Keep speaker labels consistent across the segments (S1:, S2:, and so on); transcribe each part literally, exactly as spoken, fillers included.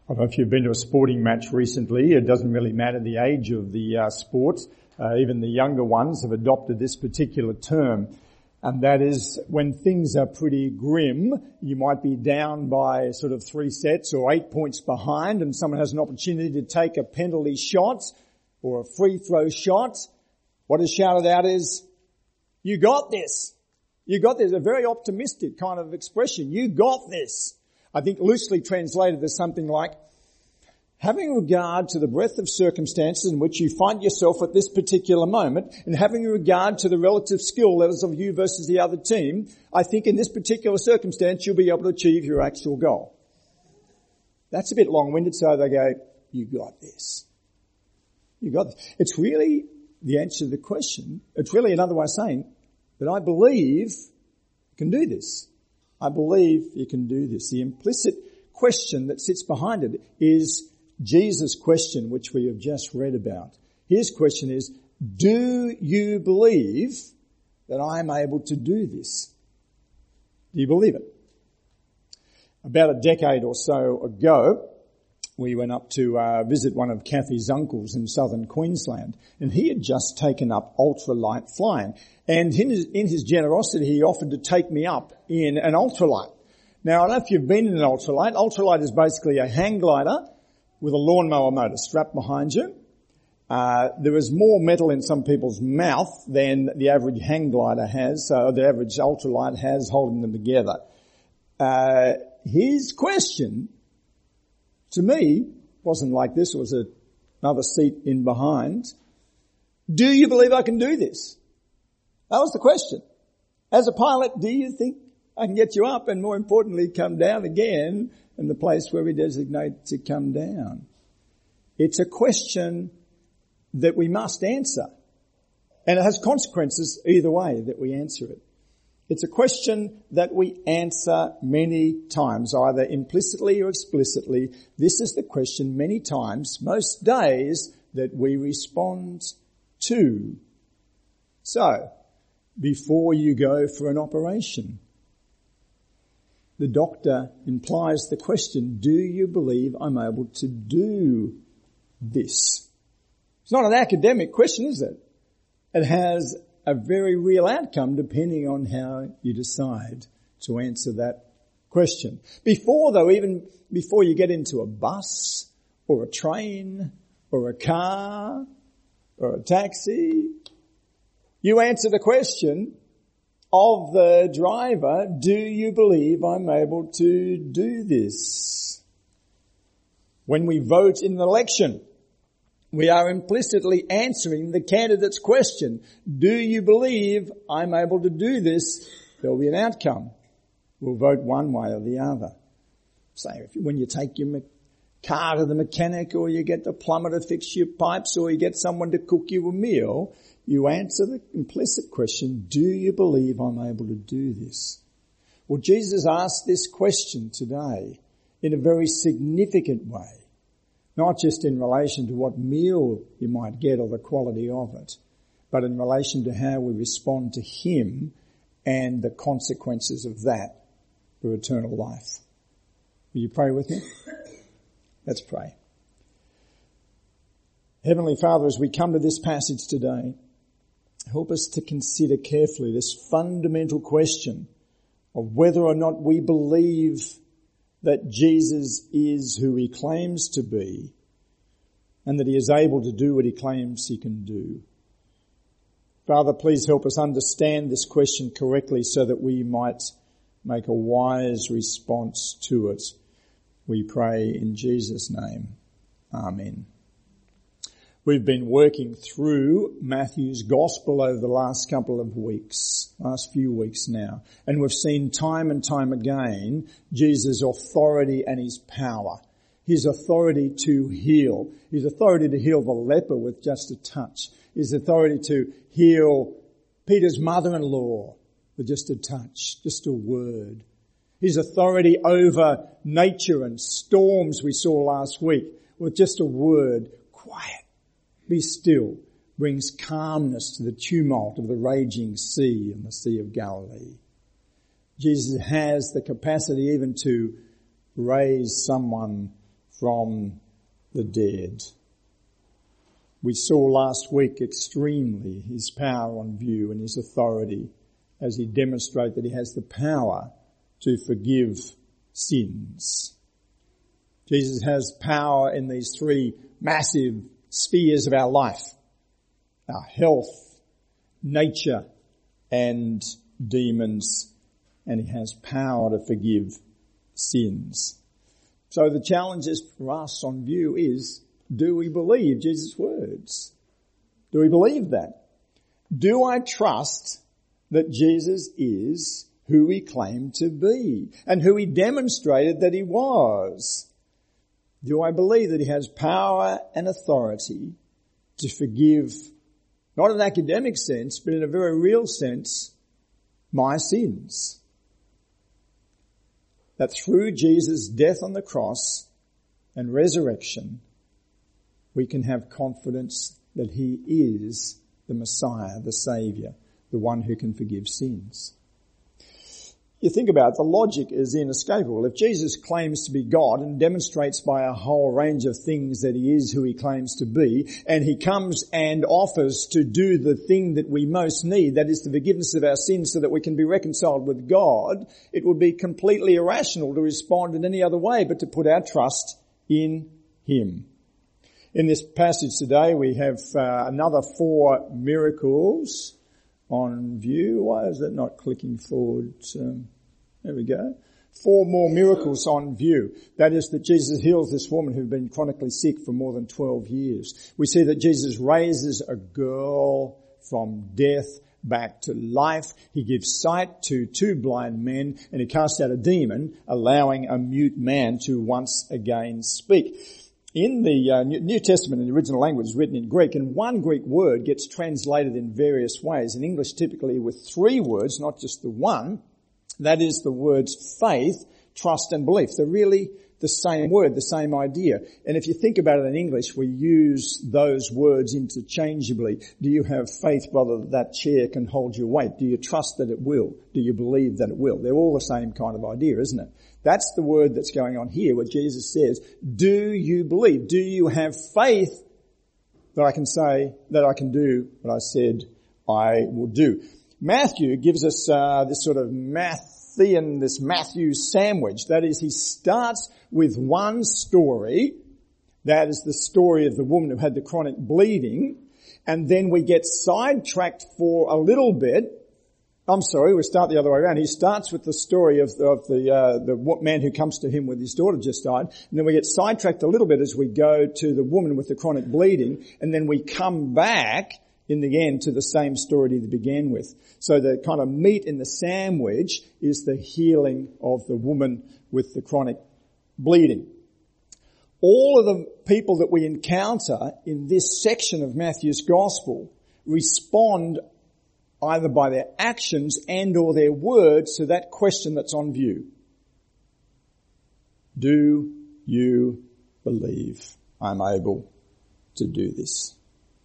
S1: I don't know if you've been to a sporting match recently. It doesn't really matter the age of the uh, sport. Uh, even the younger ones have adopted this particular term. And that is when things are pretty grim, you might be down by sort of three sets or eight points behind, and someone has an opportunity to take a penalty shot or a free throw shot. What is shouted out is, "You got this. You got this." A very optimistic kind of expression. You got this. I think loosely translated as something like, having regard to the breadth of circumstances in which you find yourself at this particular moment, and having regard to the relative skill levels of you versus the other team, I think in this particular circumstance you'll be able to achieve your actual goal. That's a bit long-winded, so they go, "You got this. You got this." It's really the answer to the question. It's really another way of saying that I believe you can do this. I believe you can do this. The implicit question that sits behind it is Jesus' question, which we have just read about. His question is, do you believe that I am able to do this? Do you believe it? About a decade or so ago, we went up to uh, visit one of Kathy's uncles in southern Queensland, and he had just taken up ultralight flying. And in his, in his generosity, he offered to take me up in an ultralight. Now, I don't know if you've been in an ultralight. Ultralight is basically a hang glider with a lawnmower motor strapped behind you. Uh, there is more metal in some people's mouth than the average hang glider has, so the average ultralight has holding them together. Uh, his question to me wasn't like this. It was a, another seat in behind. Do you believe I can do this? That was the question. As a pilot, do you think I can get you up and, more importantly, come down again in the place where we designate to come down? It's a question that we must answer. And it has consequences either way that we answer it. It's a question that we answer many times, either implicitly or explicitly. This is the question many times, most days, that we respond to. So, before you go for an operation, the doctor implies the question, do you believe I'm able to do this? It's not an academic question, is it? It has a very real outcome depending on how you decide to answer that question. Before though, even before you get into a bus or a train or a car or a taxi, you answer the question of the driver, do you believe I'm able to do this? When we vote in an election, we are implicitly answering the candidate's question. Do you believe I'm able to do this? There'll be an outcome. We'll vote one way or the other. Say, if, when you take your me- car to the mechanic, or you get the plumber to fix your pipes, or you get someone to cook you a meal, you answer the implicit question, do you believe I'm able to do this? Well, Jesus asked this question today in a very significant way. Not just in relation to what meal you might get or the quality of it, but in relation to how we respond to Him and the consequences of that for eternal life. Will you pray with me? Let's pray. Heavenly Father, as we come to this passage today, help us to consider carefully this fundamental question of whether or not we believe that Jesus is who He claims to be and that He is able to do what He claims He can do. Father, please help us understand this question correctly so that we might make a wise response to it. We pray in Jesus' name. Amen. We've been working through Matthew's Gospel over the last couple of weeks, last few weeks now, and we've seen time and time again Jesus' authority and His power, His authority to heal, His authority to heal the leper with just a touch, His authority to heal Peter's mother-in-law with just a touch, just a word, His authority over nature and storms we saw last week with just a word, quiet. Be still, brings calmness to the tumult of the raging sea and the Sea of Galilee. Jesus has the capacity even to raise someone from the dead. We saw last week extremely his power on view and his authority as he demonstrated that he has the power to forgive sins. Jesus has power in these three massive spheres of our life: our health, nature, and demons. And he has power to forgive sins. So the challenge is for us on view is, do we believe Jesus' words? Do we believe that? Do I trust that Jesus is who he claimed to be and who he demonstrated that he was? Do I believe that he has power and authority to forgive, not in an academic sense, but in a very real sense, my sins? That through Jesus' death on the cross and resurrection, we can have confidence that he is the Messiah, the Saviour, the one who can forgive sins. You think about it, the logic is inescapable. If Jesus claims to be God and demonstrates by a whole range of things that he is who he claims to be, and he comes and offers to do the thing that we most need, that is the forgiveness of our sins so that we can be reconciled with God, it would be completely irrational to respond in any other way but to put our trust in him. In this passage today we have uh, another four miracles on view. Why is that not clicking forward? Um, there we go. Four more miracles on view. That is that Jesus heals this woman who had been chronically sick for more than twelve years. We see that Jesus raises a girl from death back to life. He gives sight to two blind men, and he casts out a demon, allowing a mute man to once again speak. In the uh, New Testament, in the original language, is written in Greek, and one Greek word gets translated in various ways. In English, typically with three words, not just the one. That is the words faith, trust, and belief. They're really the same word, the same idea. And if you think about it in English, we use those words interchangeably. Do you have faith, brother, that that chair can hold your weight? Do you trust that it will? Do you believe that it will? They're all the same kind of idea, isn't it? That's the word that's going on here, where Jesus says, do you believe? Do you have faith that I can say, that I can do what I said I will do? Matthew gives us uh, this sort of Matthean, this Matthew sandwich. That is, he starts with one story. That is the story of the woman who had the chronic bleeding. And then we get sidetracked for a little bit. I'm sorry, we start the other way around. He starts with the story of the, of the, uh, the man who comes to him with his daughter just died. And then we get sidetracked a little bit as we go to the woman with the chronic bleeding. And then we come back in the end to the same story that he began with. So the kind of meat in the sandwich is the healing of the woman with the chronic bleeding. All of the people that we encounter in this section of Matthew's Gospel respond either by their actions and or their words to that question that's on view. Do you believe I'm able to do this?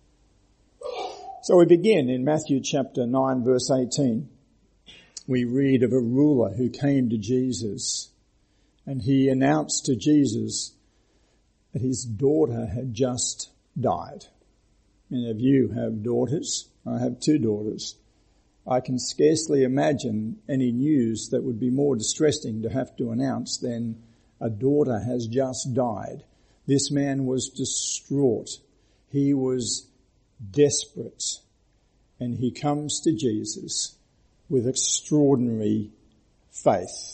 S1: So we begin in Matthew chapter nine, verse eighteen. We read of a ruler who came to Jesus, and he announced to Jesus that his daughter had just died. Many of you have daughters. I have two daughters. I can scarcely imagine any news that would be more distressing to have to announce than a daughter has just died. This man was distraught. He was desperate. And he comes to Jesus with extraordinary faith.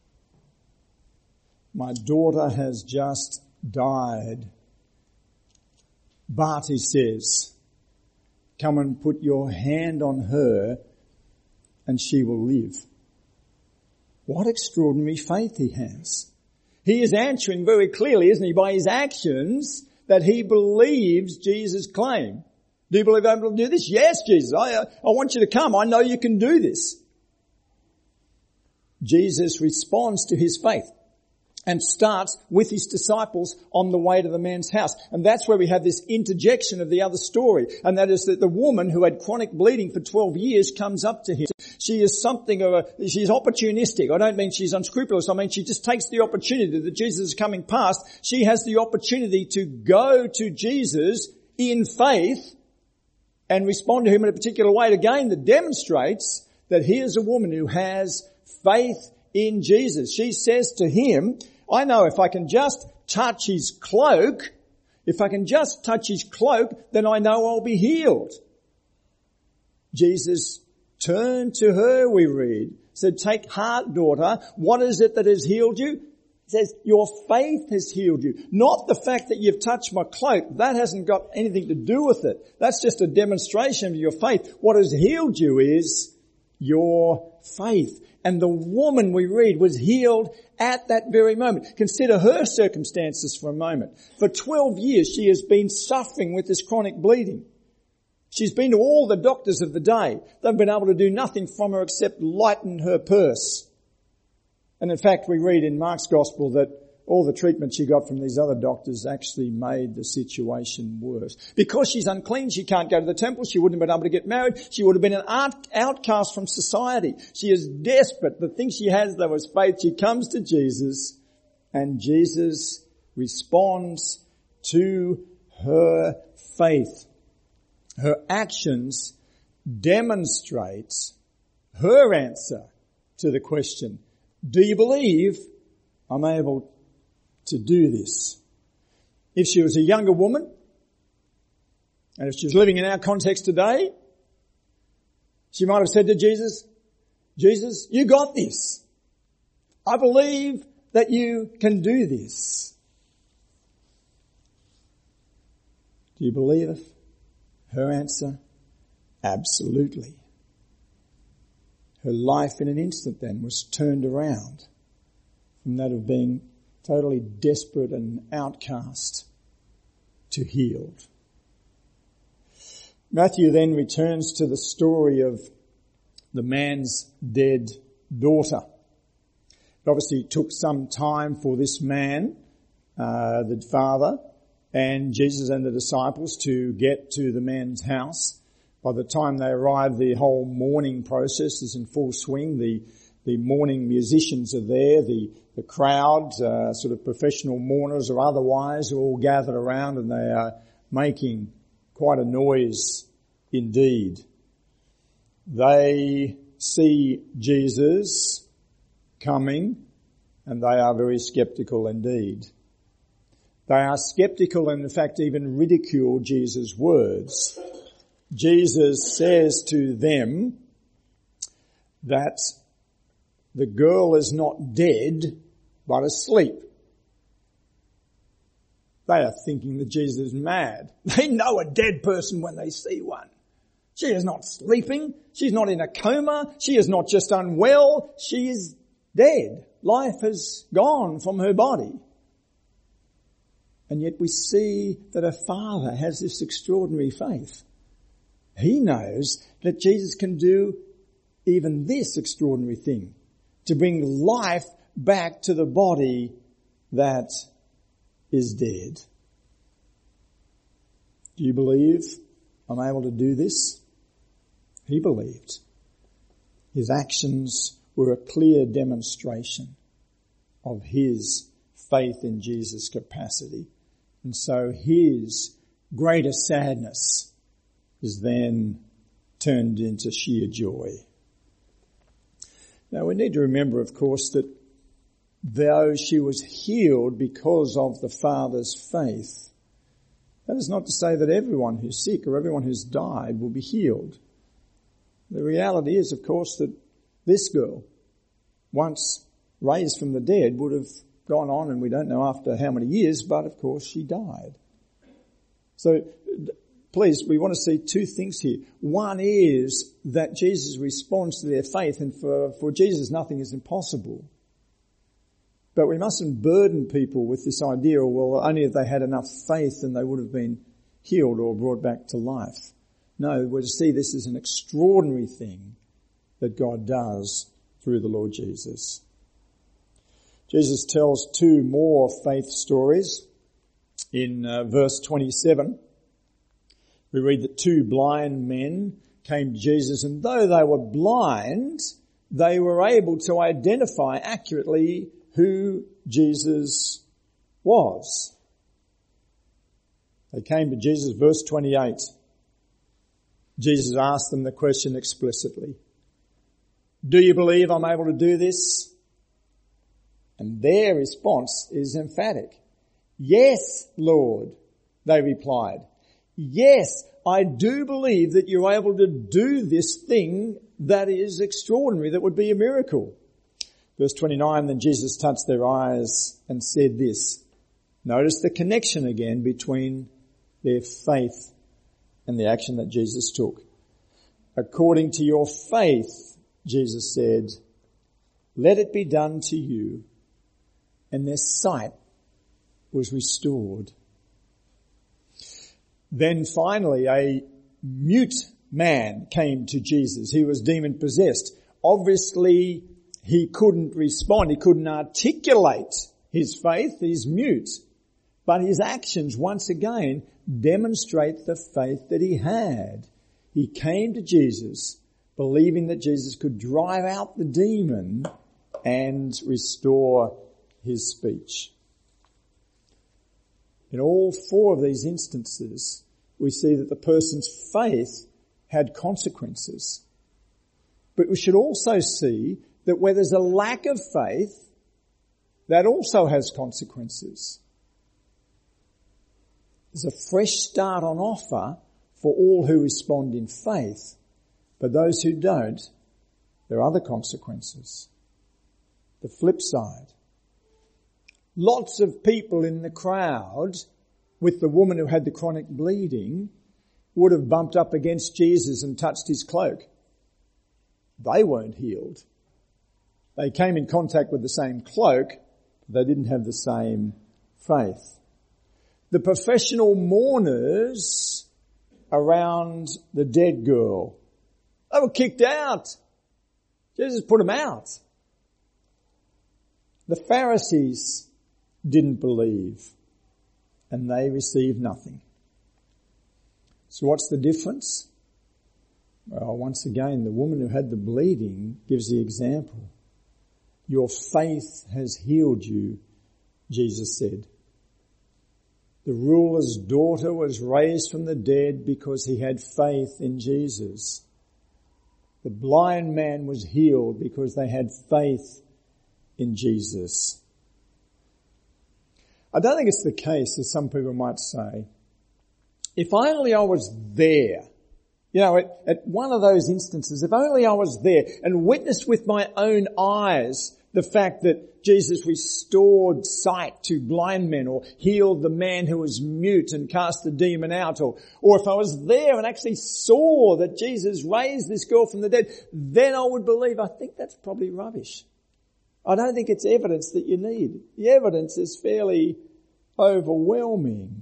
S1: My daughter has just died. But, he says, come and put your hand on her and she will live. What extraordinary faith he has. He is answering very clearly, isn't he, by his actions that he believes Jesus' claim. Do you believe I'm able to do this? Yes, Jesus. I, I want you to come. I know you can do this. Jesus responds to his faith. and starts with his disciples on the way to the man's house. And that's where we have this interjection of the other story. And that is that the woman who had chronic bleeding for twelve years comes up to him. She is something of a, she's opportunistic. I don't mean she's unscrupulous. I mean she just takes the opportunity that Jesus is coming past. She has the opportunity to go to Jesus in faith and respond to him in a particular way. Again, that demonstrates that here's a woman who has faith in Jesus. She says to him, I know if I can just touch his cloak, if I can just touch his cloak, then I know I'll be healed. Jesus turned to her, we read, said, take heart, daughter. What is it that has healed you? He says, your faith has healed you. Not the fact that you've touched my cloak. That hasn't got anything to do with it. That's just a demonstration of your faith. What has healed you is your faith. And the woman, we read, was healed at that very moment. Consider her circumstances for a moment. For twelve years she has been suffering with this chronic bleeding. She's been to all the doctors of the day. They've been able to do nothing from her except lighten her purse. And in fact, we read in Mark's Gospel that all the treatment she got from these other doctors actually made the situation worse. Because she's unclean, she can't go to the temple, she wouldn't have been able to get married, she would have been an out- outcast from society. She is desperate. The thing she has, though, is faith. She comes to Jesus, and Jesus responds to her faith. Her actions demonstrate her answer to the question, do you believe I'm able to do this? If she was a younger woman, and if she was living in our context today, she might have said to Jesus, Jesus, you got this. I believe that you can do this. Do you believe it? Her answer, absolutely. Her life in an instant then was turned around from that of being totally desperate and outcast to healed. Matthew then returns to the story of the man's dead daughter. It obviously took some time for this man, uh, the father, and Jesus and the disciples to get to the man's house. By the time they arrived, the whole mourning process is in full swing. The the mourning musicians are there. The the crowd, uh, sort of professional mourners or otherwise, are all gathered around, and they are making quite a noise indeed. They see Jesus coming, and they are very sceptical indeed. They are sceptical and in fact even ridicule Jesus' words. Jesus says to them that the girl is not dead, but asleep. They are thinking that Jesus is mad. They know a dead person when they see one. She is not sleeping. She's not in a coma. She is not just unwell. She is dead. Life has gone from her body. And yet we see that her father has this extraordinary faith. He knows that Jesus can do even this extraordinary thing, to bring life back to the body that is dead. Do you believe I'm able to do this? He believed. His actions were a clear demonstration of his faith in Jesus' capacity. And so his greater sadness is then turned into sheer joy. Now we need to remember, of course, that though she was healed because of the Father's faith, that is not to say that everyone who's sick or everyone who's died will be healed. The reality is, of course, that this girl, once raised from the dead, would have gone on, and we don't know after how many years, but of course she died. So please, we want to see two things here. One is that Jesus responds to their faith, and for, for Jesus nothing is impossible. But we mustn't burden people with this idea, well, only if they had enough faith then they would have been healed or brought back to life. No, we're to see this as an extraordinary thing that God does through the Lord Jesus. Jesus tells two more faith stories. In uh, verse twenty-seven, we read that two blind men came to Jesus, and though they were blind, they were able to identify accurately who Jesus was. They came to Jesus, verse twenty-eight. Jesus asked them the question explicitly. Do you believe I'm able to do this? And their response is emphatic. Yes, Lord, they replied. Yes, I do believe that you're able to do this thing that is extraordinary, that would be a miracle. Verse twenty-nine, then Jesus touched their eyes and said this. Notice the connection again between their faith and the action that Jesus took. According to your faith, Jesus said, let it be done to you. And their sight was restored. Then finally, a mute man came to Jesus. He was demon possessed. Obviously, he couldn't respond. He couldn't articulate his faith. He's mute. But his actions, once again, demonstrate the faith that he had. He came to Jesus, believing that Jesus could drive out the demon and restore his speech. In all four of these instances, we see that the person's faith had consequences. But we should also see that where there's a lack of faith, that also has consequences. There's a fresh start on offer for all who respond in faith. But those who don't, there are other consequences. The flip side. Lots of people in the crowd with the woman who had the chronic bleeding would have bumped up against Jesus and touched his cloak. They weren't healed. They came in contact with the same cloak, but they didn't have the same faith. The professional mourners around the dead girl, they were kicked out. Jesus put them out. The Pharisees didn't believe, and they received nothing. So what's the difference? Well, once again, the woman who had the bleeding gives the example. Your faith has healed you, Jesus said. The ruler's daughter was raised from the dead because he had faith in Jesus. The blind man was healed because they had faith in Jesus. I don't think it's the case, as some people might say. If only I was there, you know, at, at one of those instances, if only I was there and witnessed with my own eyes the fact that Jesus restored sight to blind men, or healed the man who was mute and cast the demon out, or, or if I was there and actually saw that Jesus raised this girl from the dead, then I would believe. I think that's probably rubbish. I don't think it's evidence that you need. The evidence is fairly overwhelming.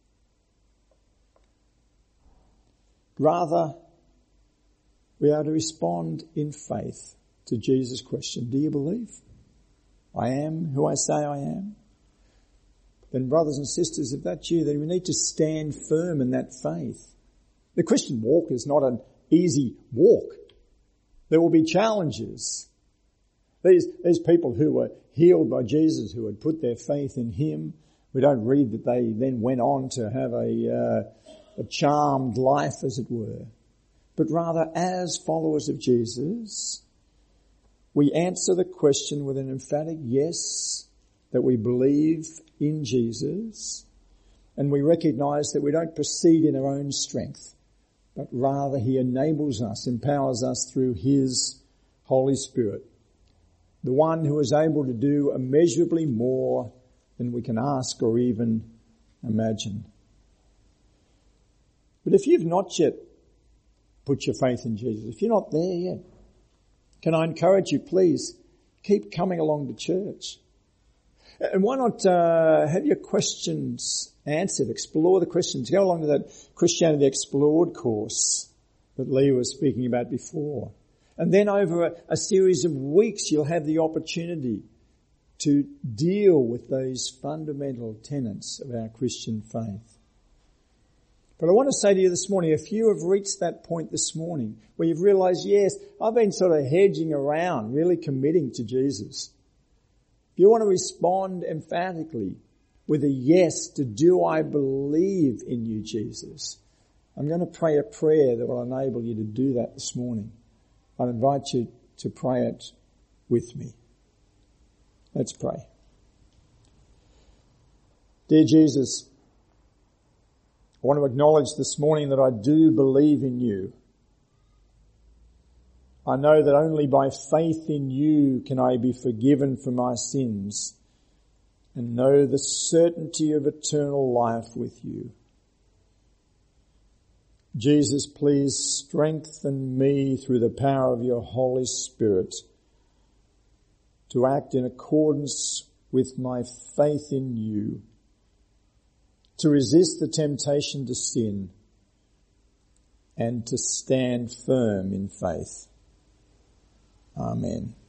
S1: Rather, we are to respond in faith to Jesus' question, do you believe I am who I say I am? Then brothers and sisters, if that's you, then we need to stand firm in that faith. The Christian walk is not an easy walk. There will be challenges. These, these people who were healed by Jesus, who had put their faith in him, we don't read that they then went on to have a, uh, a charmed life, as it were. But rather, as followers of Jesus, we answer the question with an emphatic yes, that we believe in Jesus, and we recognize that we don't proceed in our own strength, but rather he enables us, empowers us through his Holy Spirit, the one who is able to do immeasurably more than we can ask or even imagine. But if you've not yet put your faith in Jesus, if you're not there yet, can I encourage you, please, keep coming along to church. And why not uh, have your questions answered, explore the questions. Go along to that Christianity Explored course that Lee was speaking about before. And then over a, a series of weeks, you'll have the opportunity to deal with those fundamental tenets of our Christian faith. But I want to say to you this morning, if you have reached that point this morning where you've realized, yes, I've been sort of hedging around, really committing to Jesus. If you want to respond emphatically with a yes to do I believe in you, Jesus, I'm going to pray a prayer that will enable you to do that this morning. I invite you to pray it with me. Let's pray. Dear Jesus, I want to acknowledge this morning that I do believe in you. I know that only by faith in you can I be forgiven for my sins and know the certainty of eternal life with you. Jesus, please strengthen me through the power of your Holy Spirit to act in accordance with my faith in you, to resist the temptation to sin, and to stand firm in faith. Amen.